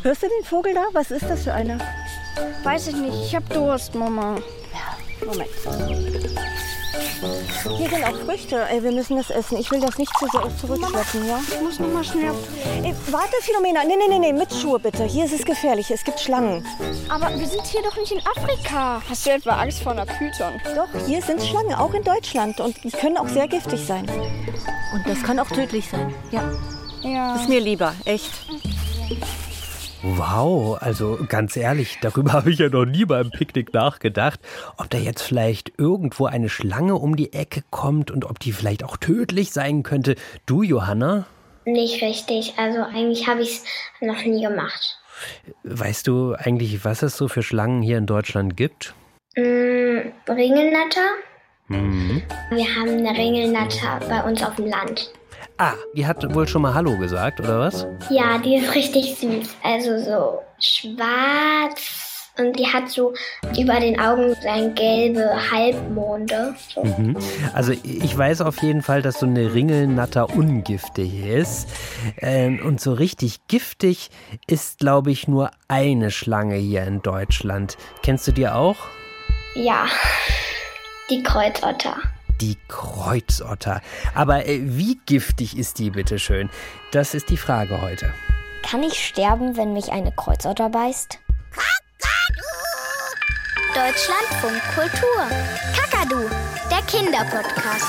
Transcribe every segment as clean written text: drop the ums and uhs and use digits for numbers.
Hörst du den Vogel da? Was ist das für einer? Weiß ich nicht, ich hab Durst, Mama. Ja, Moment. Hier sind auch Früchte. Ey, wir müssen das essen. Ich will das nicht zurückschleppen, ja? Ich muss noch mal schnell. Ey, warte, Philomena. Nee, mit Schuhe bitte. Hier ist es gefährlich. Es gibt Schlangen. Aber wir sind hier doch nicht in Afrika. Hast du etwa Angst vor einer Python? Doch, hier sind Schlangen, auch in Deutschland. Und die können auch sehr giftig sein. Und das kann auch tödlich sein. Ja. Ja. Ist mir lieber, echt. Wow, also ganz ehrlich, darüber habe ich ja noch nie beim Picknick nachgedacht, ob da jetzt vielleicht irgendwo eine Schlange um die Ecke kommt und ob die vielleicht auch tödlich sein könnte. Du, Johanna? Nicht richtig, also eigentlich habe ich es noch nie gemacht. Weißt du eigentlich, was es so für Schlangen hier in Deutschland gibt? Ringelnatter. Mhm. Wir haben eine Ringelnatter bei uns auf dem Land. Ah, die hat wohl schon mal Hallo gesagt, oder was? Ja, die ist richtig süß. Also so schwarz und die hat so über den Augen so gelbe Halbmonde. So. Mhm. Also ich weiß auf jeden Fall, dass so eine Ringelnatter ungiftig ist. Und so richtig giftig ist, glaube ich, nur eine Schlange hier in Deutschland. Kennst du die auch? Ja, die Kreuzotter. Die Kreuzotter. Aber wie giftig ist die, bitteschön? Das ist die Frage heute. Kann ich sterben, wenn mich eine Kreuzotter beißt? Deutschlandfunk Kultur. Kakadu, der Kinderpodcast.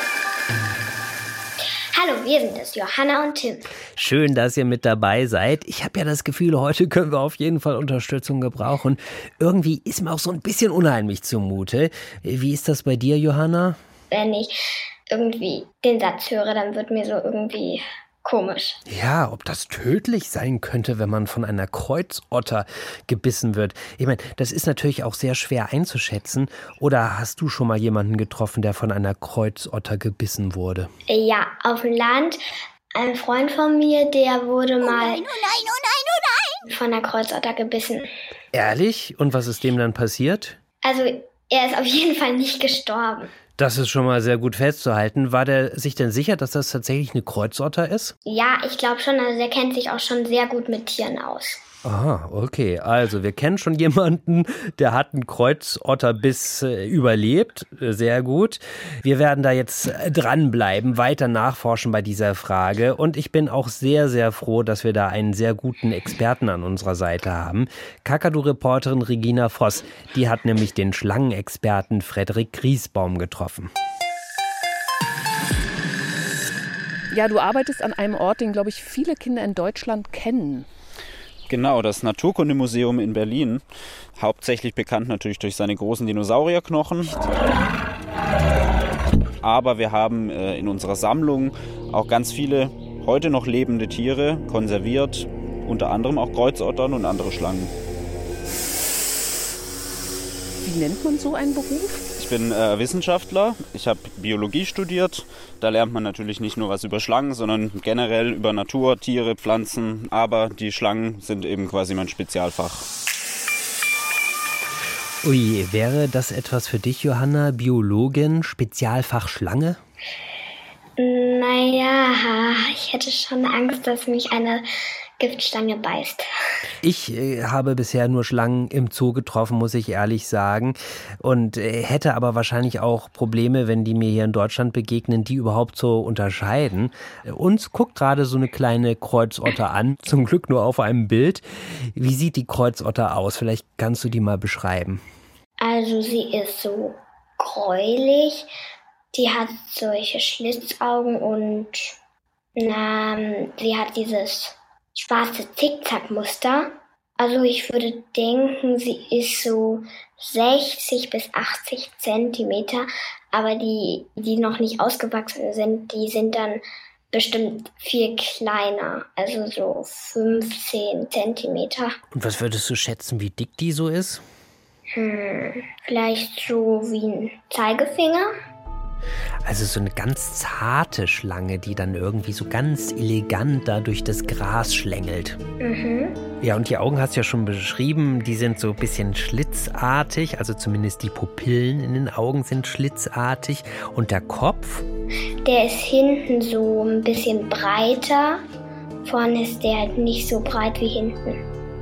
Hallo, wir sind es, Johanna und Tim. Schön, dass ihr mit dabei seid. Ich habe ja das Gefühl, heute können wir auf jeden Fall Unterstützung gebrauchen. Irgendwie ist mir auch so ein bisschen unheimlich zumute. Wie ist das bei dir, Johanna? Wenn ich irgendwie den Satz höre, dann wird mir so irgendwie komisch. Ja, ob das tödlich sein könnte, wenn man von einer Kreuzotter gebissen wird. Ich meine, das ist natürlich auch sehr schwer einzuschätzen. Oder hast du schon mal jemanden getroffen, der von einer Kreuzotter gebissen wurde? Ja, auf dem Land. Ein Freund von mir, der wurde mal von einer Kreuzotter gebissen. Ehrlich? Und was ist dem dann passiert? Also, er ist auf jeden Fall nicht gestorben. Das ist schon mal sehr gut festzuhalten. War der sich denn sicher, dass das tatsächlich eine Kreuzotter ist? Ja, ich glaube schon. Also der kennt sich auch schon sehr gut mit Tieren aus. Aha, okay. Also wir kennen schon jemanden, der hat einen Kreuzotterbiss überlebt. Sehr gut. Wir werden da jetzt dranbleiben, weiter nachforschen bei dieser Frage. Und ich bin auch sehr, sehr froh, dass wir da einen sehr guten Experten an unserer Seite haben. Kakadu-Reporterin Regina Voss, die hat nämlich den Schlangenexperten Frederik Griesbaum getroffen. Ja, du arbeitest an einem Ort, den, glaube ich, viele Kinder in Deutschland kennen. Genau, das Naturkundemuseum in Berlin. Hauptsächlich bekannt natürlich durch seine großen Dinosaurierknochen. Aber wir haben in unserer Sammlung auch ganz viele heute noch lebende Tiere konserviert. Unter anderem auch Kreuzottern und andere Schlangen. Wie nennt man so einen Beruf? Ich bin Wissenschaftler. Ich habe Biologie studiert. Da lernt man natürlich nicht nur was über Schlangen, sondern generell über Natur, Tiere, Pflanzen. Aber die Schlangen sind eben quasi mein Spezialfach. Ui, wäre das etwas für dich, Johanna, Biologin, Spezialfach Schlange? Naja, ich hätte schon Angst, dass mich eine Giftschlange beißt. Ich habe bisher nur Schlangen im Zoo getroffen, muss ich ehrlich sagen. Und hätte aber wahrscheinlich auch Probleme, wenn die mir hier in Deutschland begegnen, die überhaupt so unterscheiden. Uns guckt gerade so eine kleine Kreuzotter an, zum Glück nur auf einem Bild. Wie sieht die Kreuzotter aus? Vielleicht kannst du die mal beschreiben. Also sie ist so gräulich. Die hat solche Schlitzaugen und sie hat dieses schwarze Zickzackmuster. Also ich würde denken, sie ist so 60 bis 80 Zentimeter. Aber die noch nicht ausgewachsen sind, die sind dann bestimmt viel kleiner. Also so 15 Zentimeter. Und was würdest du schätzen, wie dick die so ist? Vielleicht so wie ein Zeigefinger. Also so eine ganz zarte Schlange, die dann irgendwie so ganz elegant da durch das Gras schlängelt. Mhm. Ja, und die Augen hast du ja schon beschrieben, die sind so ein bisschen schlitzartig, also zumindest die Pupillen in den Augen sind schlitzartig. Und der Kopf? Der ist hinten so ein bisschen breiter. Vorne ist der halt nicht so breit wie hinten.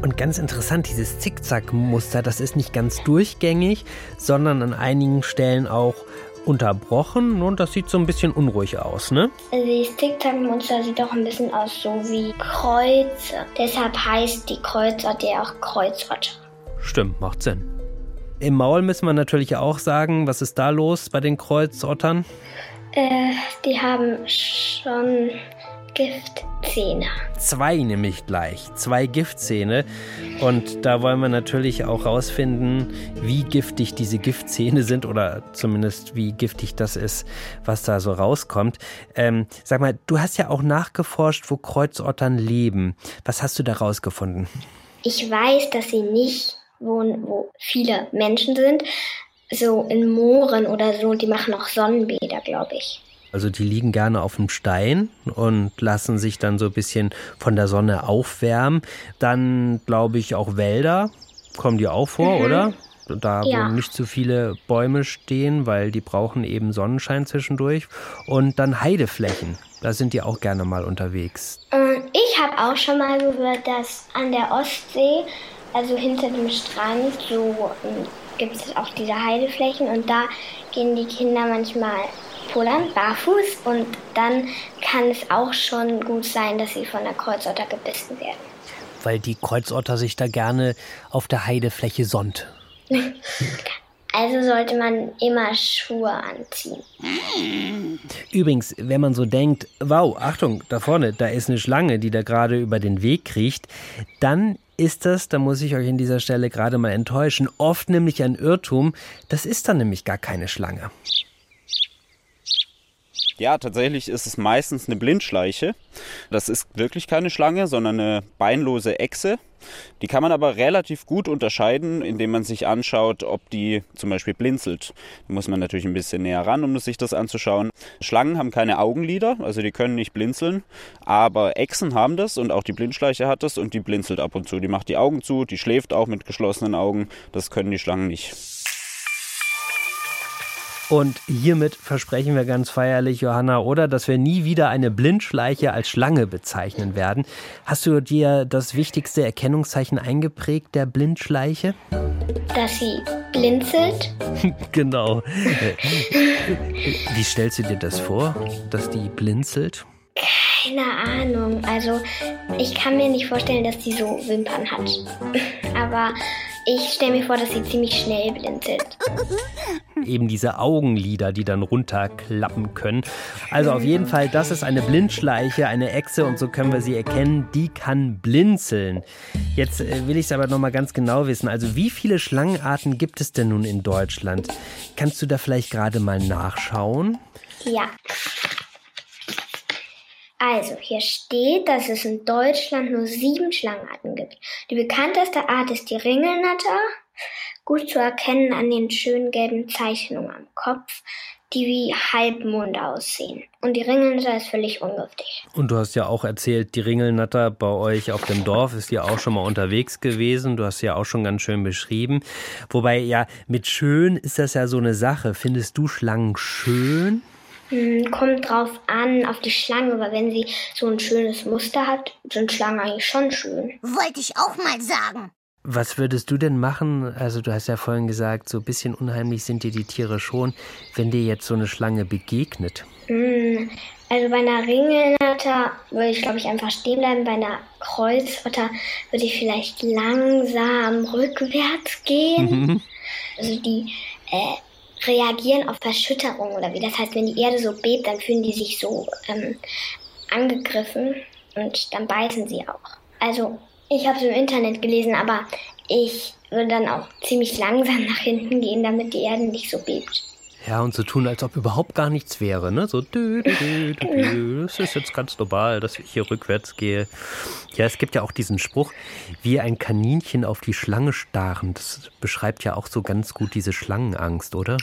Und ganz interessant, dieses Zickzackmuster, das ist nicht ganz durchgängig, sondern an einigen Stellen auch unterbrochen und das sieht so ein bisschen unruhig aus, ne? Das Zickzackmuster sieht doch ein bisschen aus so wie Kreuze. Deshalb heißt die Kreuzotter ja auch Kreuzotter. Stimmt, macht Sinn. Im Maul müssen wir natürlich auch sagen, was ist da los bei den Kreuzottern? Die haben schon Giftzähne. 2 nämlich gleich, 2 Giftzähne. Und da wollen wir natürlich auch rausfinden, wie giftig diese Giftzähne sind oder zumindest wie giftig das ist, was da so rauskommt. Sag mal, du hast ja auch nachgeforscht, wo Kreuzottern leben. Was hast du da rausgefunden? Ich weiß, dass sie nicht wohnen, wo viele Menschen sind, so in Mooren oder so. Und die machen auch Sonnenbäder, glaube ich. Also die liegen gerne auf dem Stein und lassen sich dann so ein bisschen von der Sonne aufwärmen. Dann, glaube ich, auch Wälder, kommen die auch vor, oder? Da, wo nicht zu viele Bäume stehen, weil die brauchen eben Sonnenschein zwischendurch. Und dann Heideflächen, da sind die auch gerne mal unterwegs. Ich habe auch schon mal gehört, dass an der Ostsee, also hinter dem Strand, so gibt es auch diese Heideflächen. Und da gehen die Kinder manchmal pullern, barfuß, und dann kann es auch schon gut sein, dass sie von der Kreuzotter gebissen werden. Weil die Kreuzotter sich da gerne auf der Heidefläche sonnt. Also sollte man immer Schuhe anziehen. Übrigens, wenn man so denkt, wow, Achtung, da vorne, da ist eine Schlange, die da gerade über den Weg kriecht, dann ist das, da muss ich euch an dieser Stelle gerade mal enttäuschen, oft nämlich ein Irrtum. Das ist dann nämlich gar keine Schlange. Ja, tatsächlich ist es meistens eine Blindschleiche. Das ist wirklich keine Schlange, sondern eine beinlose Echse. Die kann man aber relativ gut unterscheiden, indem man sich anschaut, ob die zum Beispiel blinzelt. Da muss man natürlich ein bisschen näher ran, um sich das anzuschauen. Schlangen haben keine Augenlider, also die können nicht blinzeln. Aber Echsen haben das und auch die Blindschleiche hat das und die blinzelt ab und zu. Die macht die Augen zu, die schläft auch mit geschlossenen Augen. Das können die Schlangen nicht. Und hiermit versprechen wir ganz feierlich, Johanna, oder, dass wir nie wieder eine Blindschleiche als Schlange bezeichnen werden. Hast du dir das wichtigste Erkennungszeichen eingeprägt der Blindschleiche? Dass sie blinzelt. Genau. Wie stellst du dir das vor, dass die blinzelt? Keine Ahnung. Also ich kann mir nicht vorstellen, dass die so Wimpern hat. Aber ich stelle mir vor, dass sie ziemlich schnell blinzelt. Eben diese Augenlider, die dann runterklappen können. Also auf jeden Fall, das ist eine Blindschleiche, eine Echse und so können wir sie erkennen. Die kann blinzeln. Jetzt will ich es aber nochmal ganz genau wissen. Also wie viele Schlangenarten gibt es denn nun in Deutschland? Kannst du da vielleicht gerade mal nachschauen? Ja. Also, hier steht, dass es in Deutschland nur 7 Schlangenarten gibt. Die bekannteste Art ist die Ringelnatter, gut zu erkennen an den schönen gelben Zeichnungen am Kopf, die wie Halbmonde aussehen. Und die Ringelnatter ist völlig ungiftig. Und du hast ja auch erzählt, die Ringelnatter bei euch auf dem Dorf ist ja auch schon mal unterwegs gewesen. Du hast sie ja auch schon ganz schön beschrieben. Wobei, ja, mit schön ist das ja so eine Sache. Findest du Schlangen schön? Kommt drauf an, auf die Schlange, weil wenn sie so ein schönes Muster hat, sind Schlangen eigentlich schon schön. Wollte ich auch mal sagen. Was würdest du denn machen? Also du hast ja vorhin gesagt, so ein bisschen unheimlich sind dir die Tiere schon, wenn dir jetzt so eine Schlange begegnet. Also bei einer Ringelnatter würde ich, glaube ich, einfach stehen bleiben. Bei einer Kreuzotter würde ich vielleicht langsam rückwärts gehen. Also die reagieren auf Erschütterung oder wie. Das heißt, wenn die Erde so bebt, dann fühlen die sich so angegriffen und dann beißen sie auch. Also ich habe es im Internet gelesen, aber ich würde dann auch ziemlich langsam nach hinten gehen, damit die Erde nicht so bebt. Ja, und so tun, als ob überhaupt gar nichts wäre, ne? So, das ist jetzt ganz normal, dass ich hier rückwärts gehe. Ja, es gibt ja auch diesen Spruch, wie ein Kaninchen auf die Schlange starren. Das beschreibt ja auch so ganz gut diese Schlangenangst, oder?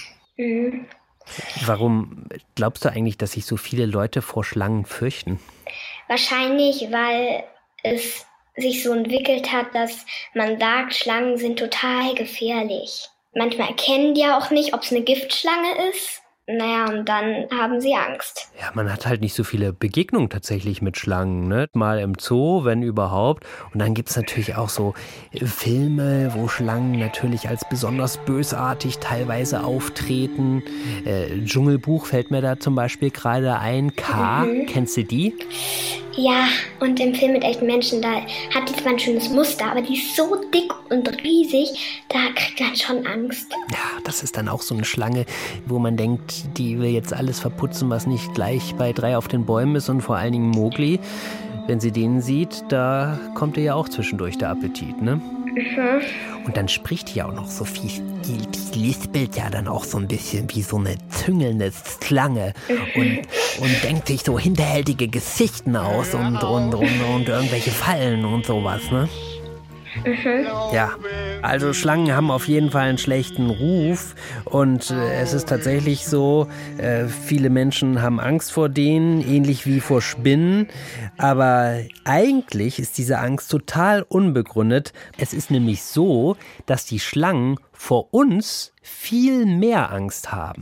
Warum glaubst du eigentlich, dass sich so viele Leute vor Schlangen fürchten? Wahrscheinlich, weil es sich so entwickelt hat, dass man sagt, Schlangen sind total gefährlich. Manchmal erkennen die ja auch nicht, ob es eine Giftschlange ist. Naja, und dann haben sie Angst. Ja, man hat halt nicht so viele Begegnungen tatsächlich mit Schlangen, ne? Mal im Zoo, wenn überhaupt. Und dann gibt es natürlich auch so Filme, wo Schlangen natürlich als besonders bösartig teilweise auftreten. Dschungelbuch fällt mir da zum Beispiel gerade ein. K, kennst du die? Ja, und im Film mit echten Menschen, da hat die zwar ein schönes Muster, aber die ist so dick und riesig, da kriegt man schon Angst. Ja, das ist dann auch so eine Schlange, wo man denkt, die will jetzt alles verputzen, was nicht gleich bei 3 auf den Bäumen ist, und vor allen Dingen Mowgli. Wenn sie den sieht, da kommt ihr ja auch zwischendurch der Appetit, ne? Mhm. Und dann spricht die auch noch so viel. Die lispelt ja dann auch so ein bisschen wie so eine züngelnde Schlange und denkt sich so hinterhältige Geschichten aus und irgendwelche Fallen und sowas, ne? Mhm. Ja, also Schlangen haben auf jeden Fall einen schlechten Ruf und es ist tatsächlich so, viele Menschen haben Angst vor denen, ähnlich wie vor Spinnen, aber eigentlich ist diese Angst total unbegründet. Es ist nämlich so, dass die Schlangen vor uns viel mehr Angst haben.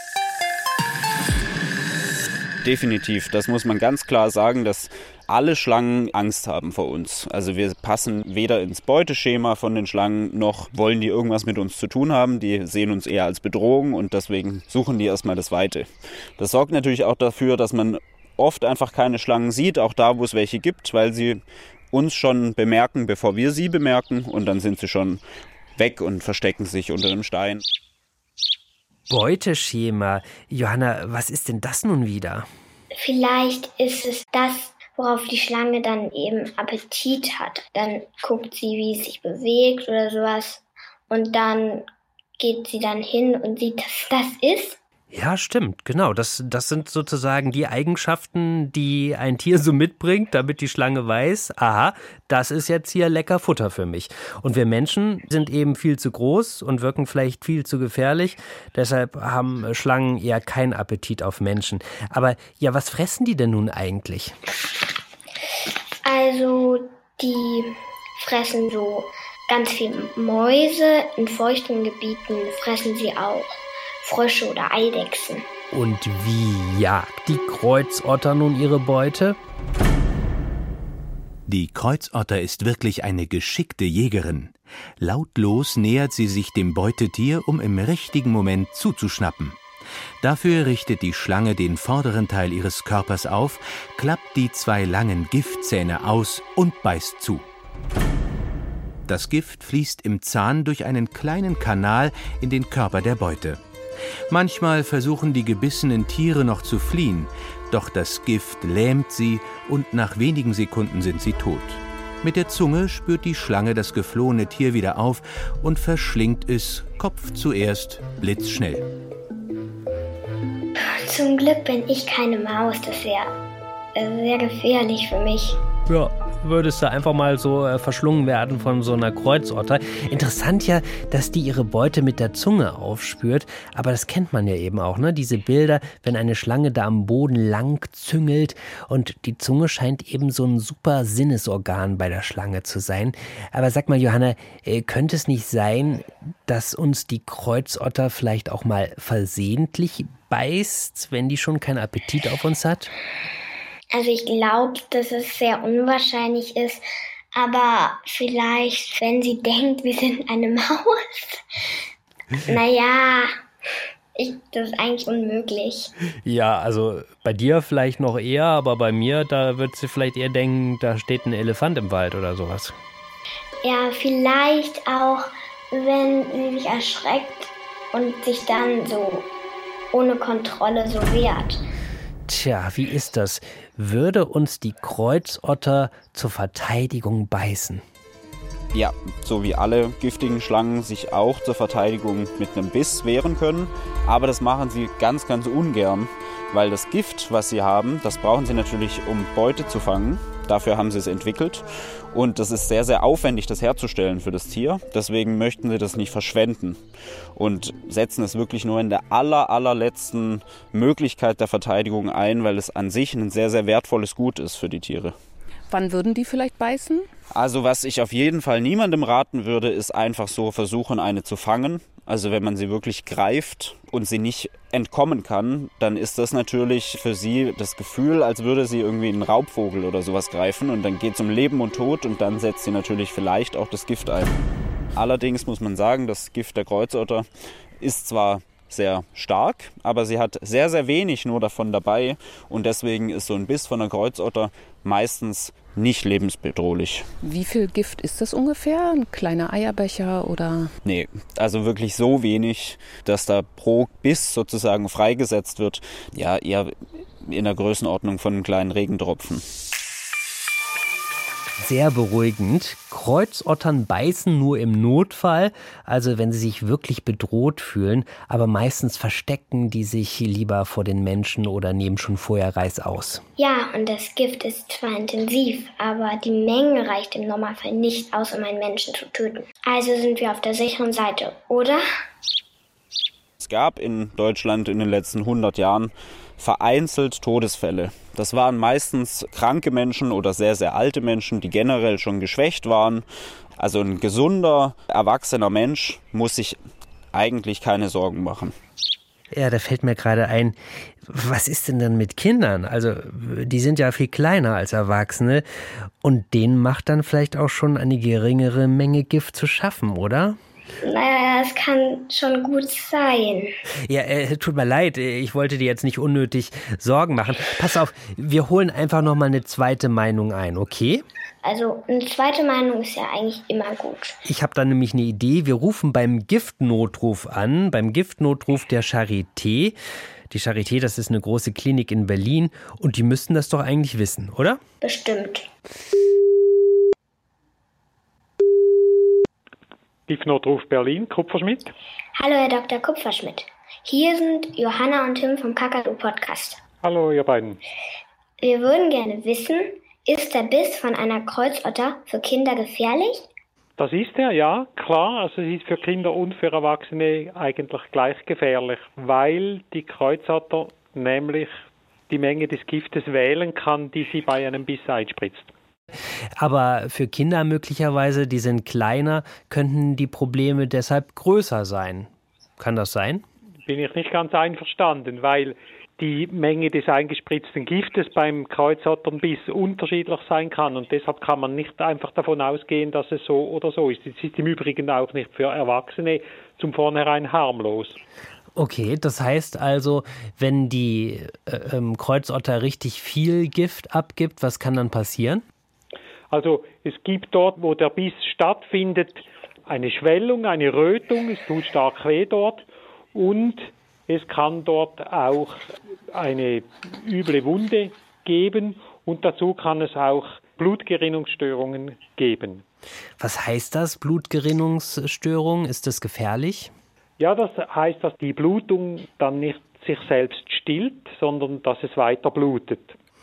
Definitiv, das muss man ganz klar sagen, dass alle Schlangen Angst haben vor uns. Also wir passen weder ins Beuteschema von den Schlangen, noch wollen die irgendwas mit uns zu tun haben. Die sehen uns eher als Bedrohung und deswegen suchen die erstmal das Weite. Das sorgt natürlich auch dafür, dass man oft einfach keine Schlangen sieht, auch da, wo es welche gibt, weil sie uns schon bemerken, bevor wir sie bemerken, und dann sind sie schon weg und verstecken sich unter einem Stein. Beuteschema. Johanna, was ist denn das nun wieder? Vielleicht ist es das, worauf die Schlange dann eben Appetit hat. Dann guckt sie, wie es sich bewegt oder sowas. Und dann geht sie dann hin und sieht, dass das ist. Ja, stimmt, genau. Das sind sozusagen die Eigenschaften, die ein Tier so mitbringt, damit die Schlange weiß, aha, das ist jetzt hier lecker Futter für mich. Und wir Menschen sind eben viel zu groß und wirken vielleicht viel zu gefährlich. Deshalb haben Schlangen eher keinen Appetit auf Menschen. Aber ja, was fressen die denn nun eigentlich? Also, die fressen so ganz viel Mäuse. In feuchten Gebieten fressen sie auch Frösche oder Eidechsen. Und wie jagt die Kreuzotter nun ihre Beute? Die Kreuzotter ist wirklich eine geschickte Jägerin. Lautlos nähert sie sich dem Beutetier, um im richtigen Moment zuzuschnappen. Dafür richtet die Schlange den vorderen Teil ihres Körpers auf, klappt die 2 langen Giftzähne aus und beißt zu. Das Gift fließt im Zahn durch einen kleinen Kanal in den Körper der Beute. Manchmal versuchen die gebissenen Tiere noch zu fliehen, doch das Gift lähmt sie und nach wenigen Sekunden sind sie tot. Mit der Zunge spürt die Schlange das geflohene Tier wieder auf und verschlingt es, Kopf zuerst, blitzschnell. Zum Glück bin ich keine Maus, das wäre sehr gefährlich für mich. Ja, würdest du einfach mal so verschlungen werden von so einer Kreuzotter. Interessant ja, dass die ihre Beute mit der Zunge aufspürt, aber das kennt man ja eben auch, ne? Diese Bilder, wenn eine Schlange da am Boden lang züngelt, und die Zunge scheint eben so ein super Sinnesorgan bei der Schlange zu sein. Aber sag mal, Johanna, könnte es nicht sein, dass uns die Kreuzotter vielleicht auch mal versehentlich beißt, wenn die schon keinen Appetit auf uns hat? Also ich glaube, dass es sehr unwahrscheinlich ist, aber vielleicht, wenn sie denkt, wir sind eine Maus. Naja, das ist eigentlich unmöglich. Ja, also bei dir vielleicht noch eher, aber bei mir, da wird sie vielleicht eher denken, da steht ein Elefant im Wald oder sowas. Ja, vielleicht auch, wenn sie sich erschreckt und sich dann so ohne Kontrolle so wehrt. Tja, wie ist das? Würde uns die Kreuzotter zur Verteidigung beißen? Ja, so wie alle giftigen Schlangen sich auch zur Verteidigung mit einem Biss wehren können. Aber das machen sie ganz, ganz ungern, weil das Gift, was sie haben, das brauchen sie natürlich, um Beute zu fangen. Dafür haben sie es entwickelt. Und das ist sehr, sehr aufwendig, das herzustellen für das Tier. Deswegen möchten sie das nicht verschwenden und setzen es wirklich nur in der allerletzten Möglichkeit der Verteidigung ein, weil es an sich ein sehr, sehr wertvolles Gut ist für die Tiere. Wann würden die vielleicht beißen? Also was ich auf jeden Fall niemandem raten würde, ist einfach so versuchen, eine zu fangen. Also wenn man sie wirklich greift und sie nicht entkommen kann, dann ist das natürlich für sie das Gefühl, als würde sie irgendwie einen Raubvogel oder sowas greifen. Und dann geht es um Leben und Tod und dann setzt sie natürlich vielleicht auch das Gift ein. Allerdings muss man sagen, das Gift der Kreuzotter ist zwar sehr stark, aber sie hat sehr, sehr wenig nur davon dabei. Und deswegen ist so ein Biss von der Kreuzotter meistens nicht lebensbedrohlich. Wie viel Gift ist das ungefähr? Ein kleiner Eierbecher oder? Nee, also wirklich so wenig, dass da pro Biss sozusagen freigesetzt wird. Ja, eher in der Größenordnung von einem kleinen Regentropfen. Sehr beruhigend. Kreuzottern beißen nur im Notfall, also wenn sie sich wirklich bedroht fühlen, aber meistens verstecken die sich lieber vor den Menschen oder nehmen schon vorher Reißaus. Ja, und das Gift ist zwar intensiv, aber die Menge reicht im Normalfall nicht aus, um einen Menschen zu töten. Also sind wir auf der sicheren Seite, oder? Es gab in Deutschland in den letzten 100 Jahren vereinzelt Todesfälle. Das waren meistens kranke Menschen oder sehr, sehr alte Menschen, die generell schon geschwächt waren. Also ein gesunder, erwachsener Mensch muss sich eigentlich keine Sorgen machen. Ja, da fällt mir gerade ein, was ist denn dann mit Kindern? Also die sind ja viel kleiner als Erwachsene und denen macht dann vielleicht auch schon eine geringere Menge Gift zu schaffen, oder? Naja, das kann schon gut sein. Ja, tut mir leid, ich wollte dir jetzt nicht unnötig Sorgen machen. Pass auf, wir holen einfach nochmal eine zweite Meinung ein, okay? Also eine zweite Meinung ist ja eigentlich immer gut. Ich habe da nämlich eine Idee. Wir rufen beim Giftnotruf an, beim Giftnotruf der Charité. Die Charité, das ist eine große Klinik in Berlin und die müssten das doch eigentlich wissen, oder? Bestimmt. Giftnotruf Berlin, Kupferschmidt. Hallo Herr Dr. Kupferschmidt. Hier sind Johanna und Tim vom Kakadu-Podcast. Hallo ihr beiden. Wir würden gerne wissen, ist der Biss von einer Kreuzotter für Kinder gefährlich? Das ist er, ja, klar. Also es ist für Kinder und für Erwachsene eigentlich gleich gefährlich, weil die Kreuzotter nämlich die Menge des Giftes wählen kann, die sie bei einem Biss einspritzt. Aber für Kinder möglicherweise, die sind kleiner, könnten die Probleme deshalb größer sein. Kann das sein? Bin ich nicht ganz einverstanden, weil die Menge des eingespritzten Giftes beim Kreuzotternbiss unterschiedlich sein kann und deshalb kann man nicht einfach davon ausgehen, dass es so oder so ist. Es ist im Übrigen auch nicht für Erwachsene zum Vornherein harmlos. Okay, das heißt also, wenn die Kreuzotter richtig viel Gift abgibt, was kann dann passieren? Also es gibt dort, wo der Biss stattfindet, eine Schwellung, eine Rötung, es tut stark weh dort und es kann dort auch eine üble Wunde geben und dazu kann es auch Blutgerinnungsstörungen geben. Was heißt das, Blutgerinnungsstörung? Ist das gefährlich? Ja, das heißt, dass die Blutung dann nicht sich selbst stillt, sondern dass es weiter blutet.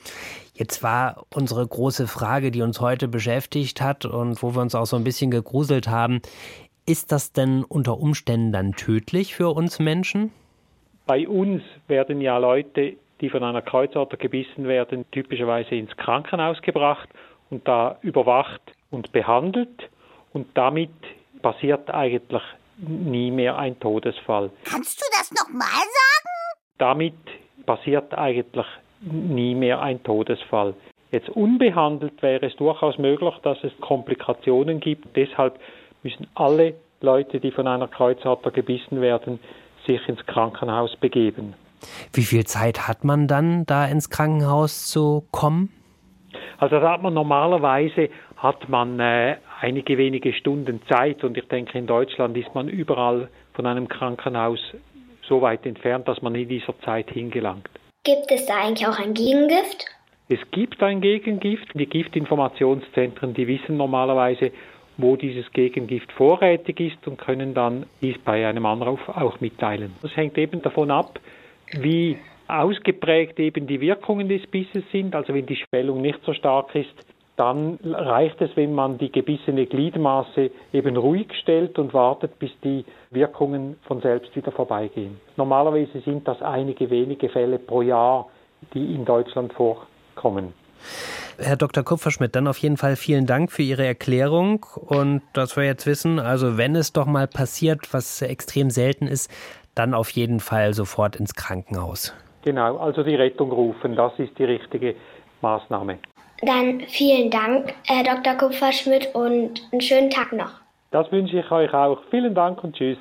Jetzt war unsere große Frage, die uns heute beschäftigt hat und wo wir uns auch so ein bisschen gegruselt haben, ist das denn unter Umständen dann tödlich für uns Menschen? Bei uns werden ja Leute, die von einer Kreuzotter gebissen werden, typischerweise ins Krankenhaus gebracht und da überwacht und behandelt und damit passiert eigentlich nie mehr ein Todesfall. Kannst du das nochmal sagen? Damit passiert eigentlich nie mehr ein Todesfall. Jetzt unbehandelt wäre es durchaus möglich, dass es Komplikationen gibt. Deshalb müssen alle Leute, die von einer Kreuzotter gebissen werden, sich ins Krankenhaus begeben. Wie viel Zeit hat man dann, da ins Krankenhaus zu kommen? Also normalerweise hat man einige wenige Stunden Zeit und ich denke, in Deutschland ist man überall von einem Krankenhaus so weit entfernt, dass man in dieser Zeit hingelangt. Gibt es da eigentlich auch ein Gegengift? Es gibt ein Gegengift. Die Giftinformationszentren, die wissen normalerweise, wo dieses Gegengift vorrätig ist und können dann dies bei einem Anruf auch mitteilen. Das hängt eben davon ab, wie ausgeprägt eben die Wirkungen des Bisses sind. Also wenn die Schwellung nicht so stark ist, dann reicht es, wenn man die gebissene Gliedmaße eben ruhig stellt und wartet, bis die Wirkungen von selbst wieder vorbeigehen. Normalerweise sind das einige wenige Fälle pro Jahr, die in Deutschland vorkommen. Herr Dr. Kupferschmidt, dann auf jeden Fall vielen Dank für Ihre Erklärung und dass wir jetzt wissen, also wenn es doch mal passiert, was extrem selten ist, dann auf jeden Fall sofort ins Krankenhaus. Genau, also die Rettung rufen, das ist die richtige Maßnahme. Dann vielen Dank, Herr Dr. Kupferschmidt, und einen schönen Tag noch. Das wünsche ich euch auch. Vielen Dank und tschüss.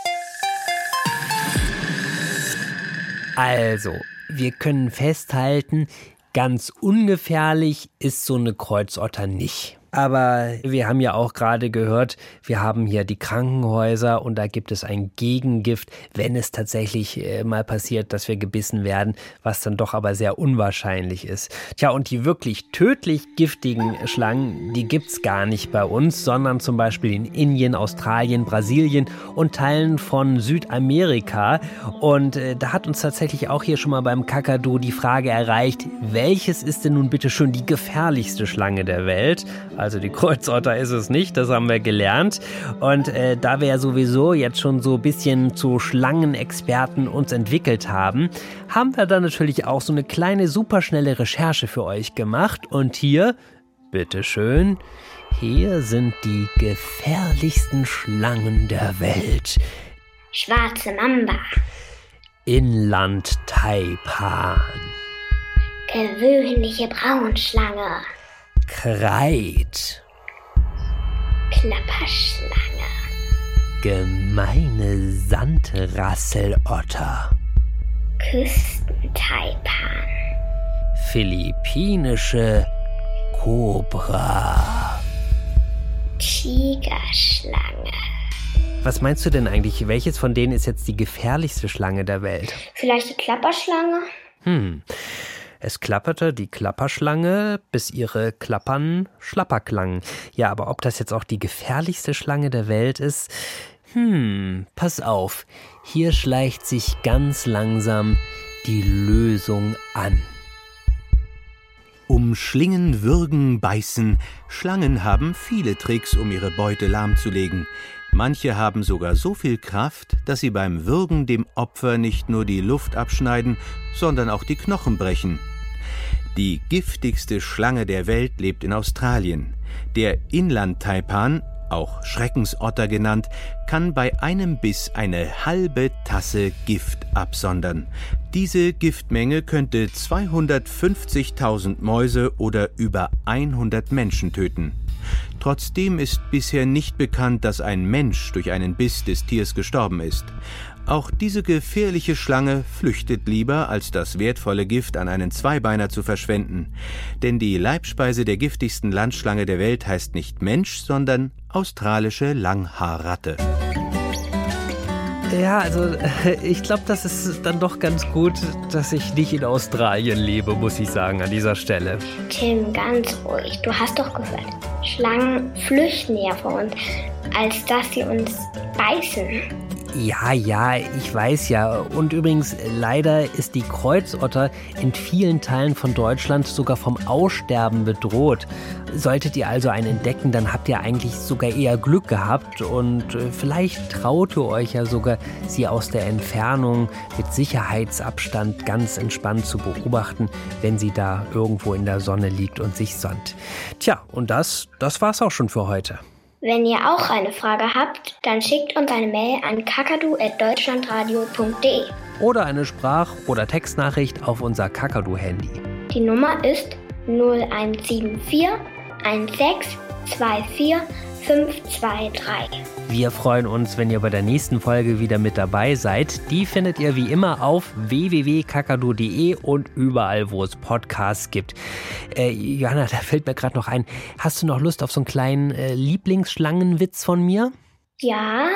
Also, wir können festhalten, ganz ungefährlich ist so eine Kreuzotter nicht. Aber wir haben ja auch gerade gehört, wir haben hier die Krankenhäuser und da gibt es ein Gegengift, wenn es tatsächlich mal passiert, dass wir gebissen werden, was dann doch aber sehr unwahrscheinlich ist. Tja, und die wirklich tödlich giftigen Schlangen, die gibt's gar nicht bei uns, sondern zum Beispiel in Indien, Australien, Brasilien und Teilen von Südamerika. Und da hat uns tatsächlich auch hier schon mal beim Kakadu die Frage erreicht, welches ist denn nun bitte schon die gefährlichste Schlange der Welt? Also die Kreuzotter ist es nicht, das haben wir gelernt. Und da wir ja sowieso jetzt schon so ein bisschen zu Schlangenexperten uns entwickelt haben, haben wir dann natürlich auch so eine kleine superschnelle Recherche für euch gemacht. Und hier, bitteschön, hier sind die gefährlichsten Schlangen der Welt. Schwarze Mamba. Inland Taipan. Gewöhnliche Braunschlange. Kreit. Klapperschlange. Gemeine Sandrasselotter. Küstentaipan. Philippinische Kobra. Tigerschlange. Was meinst du denn eigentlich? Welches von denen ist jetzt die gefährlichste Schlange der Welt? Vielleicht die Klapperschlange? Es klapperte die Klapperschlange, bis ihre Klappern schlapper klangen. Ja, aber ob das jetzt auch die gefährlichste Schlange der Welt ist? Pass auf. Hier schleicht sich ganz langsam die Lösung an. Umschlingen, würgen, beißen. Schlangen haben viele Tricks, um ihre Beute lahmzulegen. Manche haben sogar so viel Kraft, dass sie beim Würgen dem Opfer nicht nur die Luft abschneiden, sondern auch die Knochen brechen. Die giftigste Schlange der Welt lebt in Australien. Der Inland-Taipan, auch Schreckensotter genannt, kann bei einem Biss eine halbe Tasse Gift absondern. Diese Giftmenge könnte 250.000 Mäuse oder über 100 Menschen töten. Trotzdem ist bisher nicht bekannt, dass ein Mensch durch einen Biss des Tiers gestorben ist. Auch diese gefährliche Schlange flüchtet lieber, als das wertvolle Gift an einen Zweibeiner zu verschwenden. Denn die Leibspeise der giftigsten Landschlange der Welt heißt nicht Mensch, sondern australische Langhaarratte. Ja, also ich glaube, das ist dann doch ganz gut, dass ich nicht in Australien lebe, muss ich sagen, an dieser Stelle. Tim, ganz ruhig. Du hast doch gehört, Schlangen flüchten ja vor uns, als dass sie uns beißen. Ja, ich weiß ja. Und übrigens, leider ist die Kreuzotter in vielen Teilen von Deutschland sogar vom Aussterben bedroht. Solltet ihr also einen entdecken, dann habt ihr eigentlich sogar eher Glück gehabt und vielleicht traut ihr euch ja sogar, sie aus der Entfernung mit Sicherheitsabstand ganz entspannt zu beobachten, wenn sie da irgendwo in der Sonne liegt und sich sonnt. Tja, und das war's auch schon für heute. Wenn ihr auch eine Frage habt, dann schickt uns eine Mail an kakadu@deutschlandradio.de. Oder eine Sprach- oder Textnachricht auf unser Kakadu-Handy. Die Nummer ist 0174 1624 523. Wir freuen uns, wenn ihr bei der nächsten Folge wieder mit dabei seid. Die findet ihr wie immer auf www.kakadu.de und überall, wo es Podcasts gibt. Johanna, da fällt mir gerade noch ein. Hast du noch Lust auf so einen kleinen Lieblingsschlangenwitz von mir? Ja.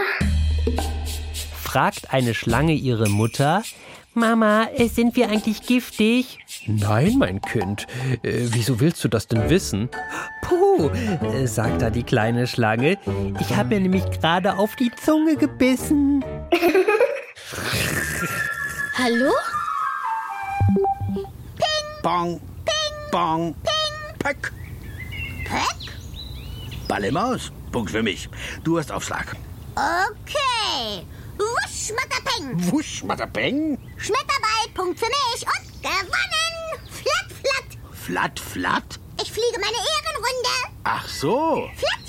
Fragt eine Schlange ihre Mutter: Mama, sind wir eigentlich giftig? Nein, mein Kind. Wieso willst du das denn wissen? Puh, sagt da die kleine Schlange. Ich habe mir nämlich gerade auf die Zunge gebissen. Hallo? Ping! Bong! Ping! Bong! Ping! Pöck! Pöck? Balle Maus, Punkt für mich. Du hast Aufschlag. Okay. Wusch, Schmatterpeng. Wusch, Schmatterpeng. Schmetterball, Punkt für mich und gewonnen. Flatt, flatt. Flatt, flatt? Ich fliege meine Ehrenrunde. Ach so. Flats,